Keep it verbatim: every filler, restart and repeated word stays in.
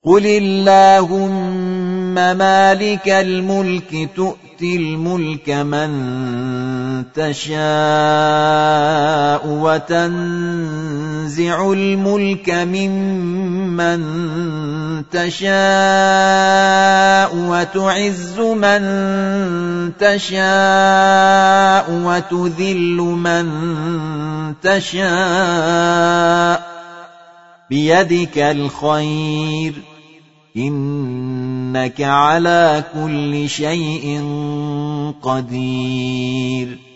قل اللهم مالك الملك تؤتي الملك من تشاء وتنزع الملك ممن تشاء وتعز من تشاء وتذل من تشاء بيدك الخير إنك على كل شيء قدير